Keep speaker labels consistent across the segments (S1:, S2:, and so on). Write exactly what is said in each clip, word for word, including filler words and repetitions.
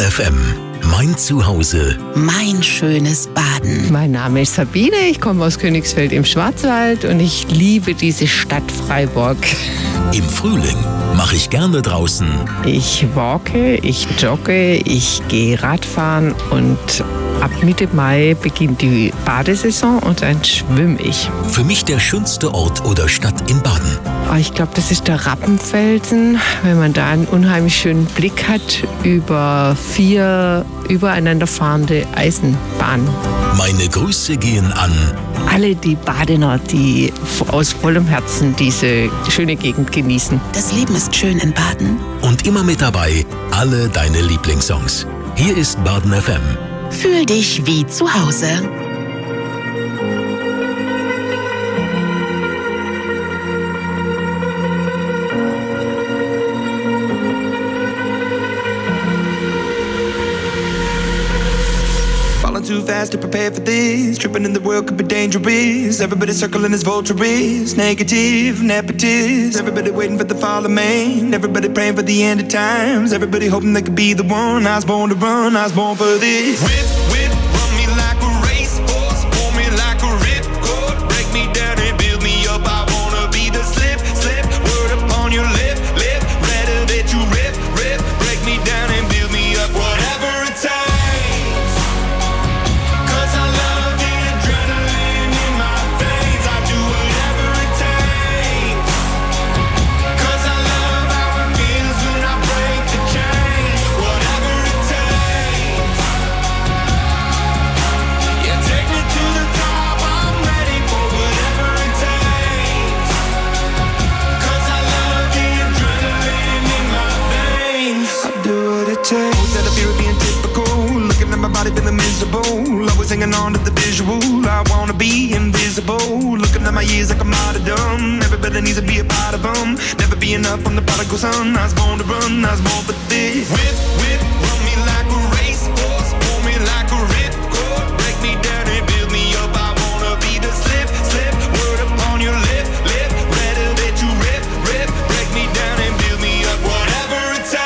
S1: F M. Mein Zuhause.
S2: Mein schönes Baden.
S3: Mein Name ist Sabine, ich komme aus Königsfeld im Schwarzwald und ich liebe diese Stadt Freiburg.
S1: Im Frühling mache ich gerne draußen.
S3: Ich walke, ich jogge, ich gehe Radfahren und ab Mitte Mai beginnt die Badesaison und dann schwimme ich.
S1: Für mich der schönste Ort oder Stadt in Baden.
S3: Ich glaube, das ist der Rappenfelsen, wenn man da einen unheimlich schönen Blick hat über vier übereinander fahrende Eisenbahnen.
S1: Meine Grüße gehen an
S3: alle die Badener, die aus vollem Herzen diese schöne Gegend genießen.
S2: Das Leben ist schön in Baden.
S1: Und immer mit dabei alle deine Lieblingssongs. Hier ist Baden F M.
S2: Fühl dich wie zu Hause.
S4: Too fast to prepare for this. Tripping in the world could be dangerous. Everybody circling as vultures. Negative, nepotist. Everybody waiting for the fall of man. Everybody praying for the end of times. Everybody hoping they could be the one. I was born to run, I was born for this. Whip, whip, run me like a racehorse. Pull me like a ripcord. Break me down and build me up. I wanna be the slip, slip. Word upon your lip, lip. Rather that you rip, rip. Break me down and build me up. Whatever it takes. Instead of fear of being typical, looking at my body feeling miserable, always hanging on to the visual. I wanna be invisible, looking at my years like I'm martyrdom. Everybody needs to be a part of them. Never be enough from the prodigal son. I was born to run, I was born for this. Whip, whip, run me like a racehorse, pull me like a ripcord, break me down and build me up. I wanna be the slip, slip, word upon your lip, lip. Rather that you rip, rip, break me down and build me up. Whatever it takes.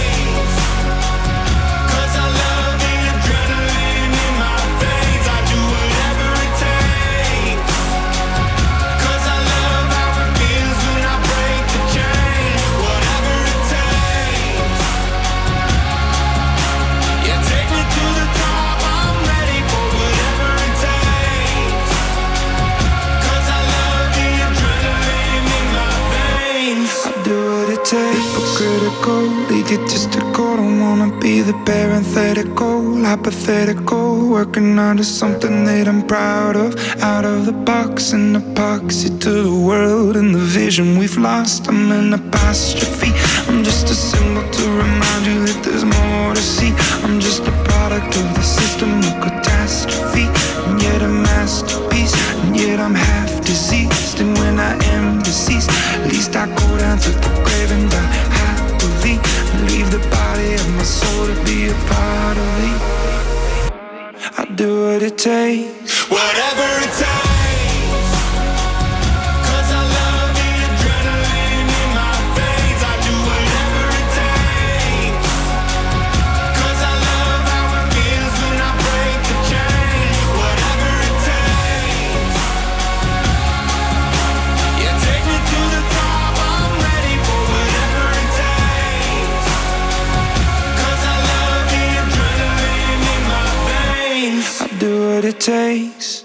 S4: Hypocritical, egotistical, don't wanna be the parenthetical, hypothetical, working under something that I'm proud of, out of the box, an epoxy to the world and the vision we've lost. I'm an apostrophe, I'm just a symbol to remind you that there's more to see. I'm just a product of the system of catastrophe, and yet a masterpiece, and yet I'm half diseased. And when I am deceased, at least I go down to the grave and die happily, leave the body of my soul to be a part of me. I do what it takes, whatever it takes. It takes.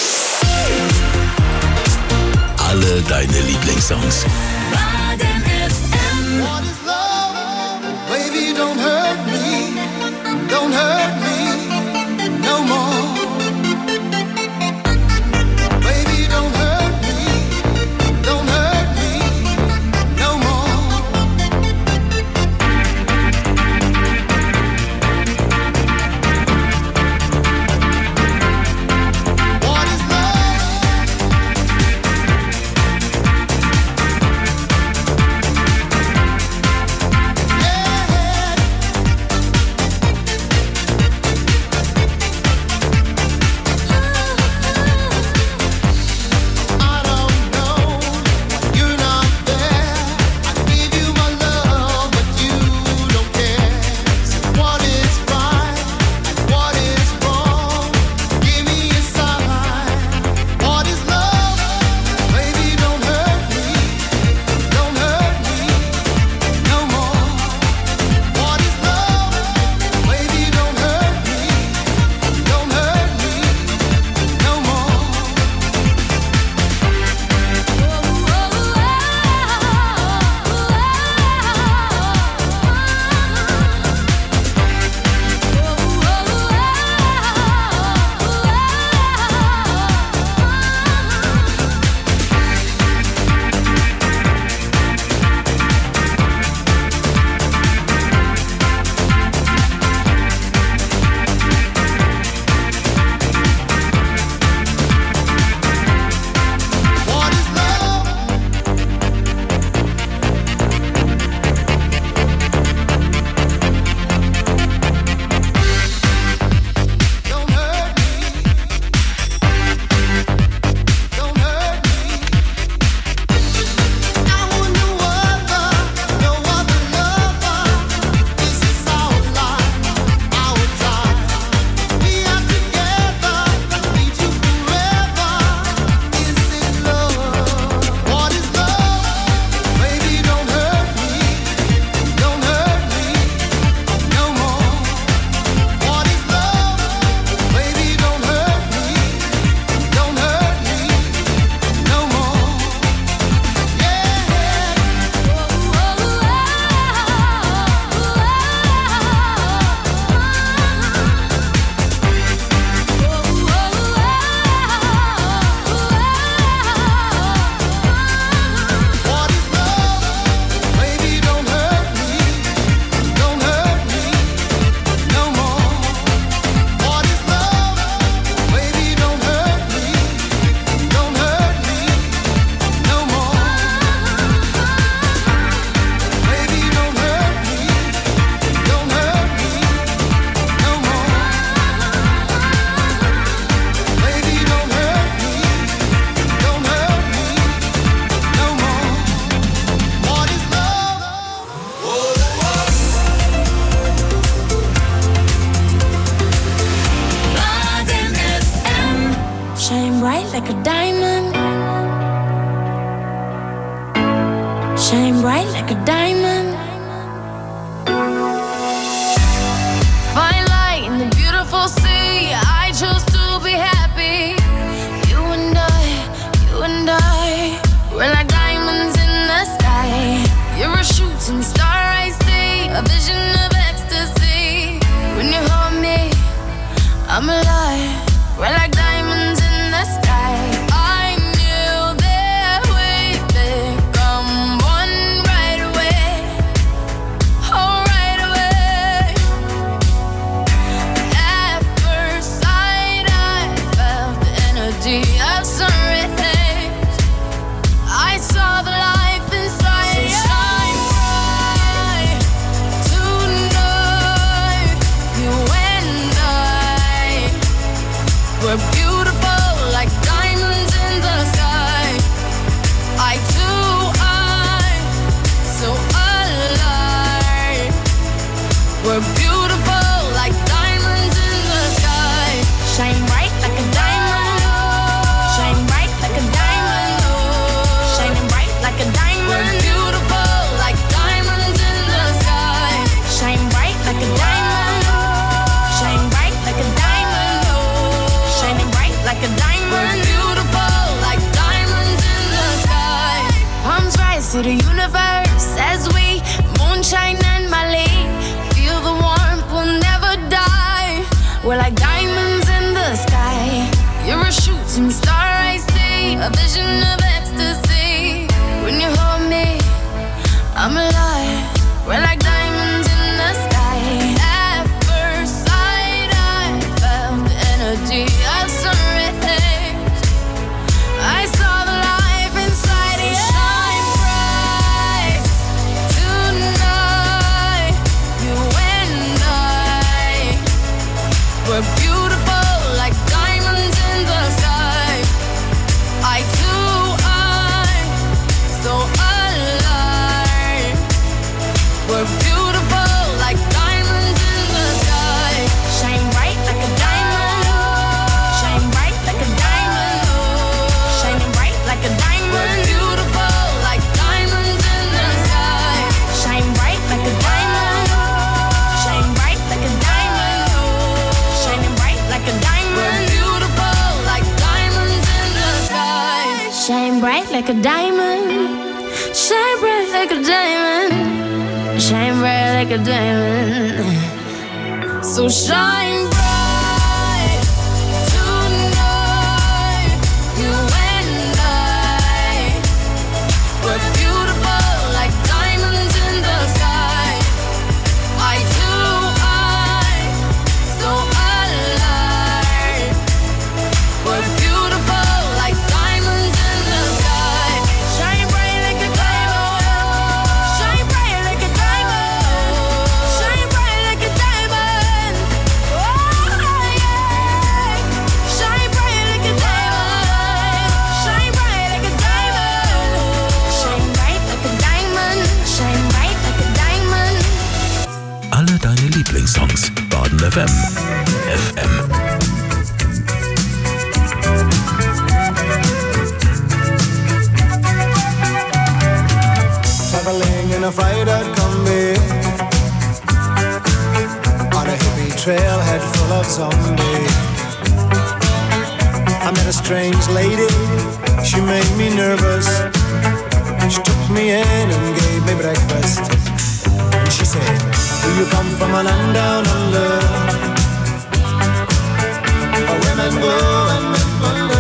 S1: Alle deine Lieblingssongs.
S5: Baden F M. What is love? Baby, don't hurt me. Don't hurt me no more. Baby, don't hurt me. Don't hurt me no more. What is love?
S6: diamond. Shine bright like a diamond. Fine light in the beautiful sea. I chose to be happy. You and I, you and I, we're like diamonds in the sky. You're a shooting star I see, a vision of ecstasy. When you hold me, I'm alive. We're like diamonds in the sky. I knew that we'd become one right away. Oh, right away. At first sight, I felt the energy of sun rays. I saw the life inside you. Shine bright tonight. You and I, we're beautiful like diamonds in the sky. I too, I, so alive. We're beautiful like diamonds in the sky. Shine bright like a diamond. Shine bright like a diamond. Shining bright like a diamond. We're beautiful like diamonds in the sky. Shine bright like a diamond. Shine bright like a diamond. Shining bright like a diamond. We're beautiful like diamonds in the sky. Palms rise to the universe as we moonshine and Mali. Feel the warmth, we'll never die. We're like diamonds in the sky. You're a shooting star I see, a vision of ecstasy. When you hold me, I'm alive. We're like diamonds in the sky. At first sight, I felt the energy of sun rays. I saw the life inside you. Shine bright tonight. You and I, we're beautiful like diamonds in the sky. I too, I, so alive. We're beautiful like diamonds in the sky. Shine bright like a diamond. Shine bright like a diamond. Shining bright like a diamond. We're beautiful like diamonds in the sky. Shine bright like a diamond. Shine bright like a diamond. Shining bright like a diamond. We're beautiful like diamonds in the sky. Shine bright like a diamond. Shine bright like a diamond. Shine bright like a diamond. So shine bright tonight. You and I, we're beautiful like diamonds in the sky. I too, I, so alive. We're beautiful like diamonds in the sky. Shine bright like a diamond. Shine bright like a diamond. Shine bright like a diamond. Oh yeah. Shine bright like a diamond. Shine bright like a diamond. Shine bright like a diamond. Shine bright like a diamond.
S1: Alle deine Lieblingssongs. Baden F M. F M.
S7: Traveling in a fried-out combi on a hippie trailhead full of zombies. I met a strange lady, she made me nervous. She took me in and gave me breakfast. And she said, do you come from a land down under, where women go and men wonder?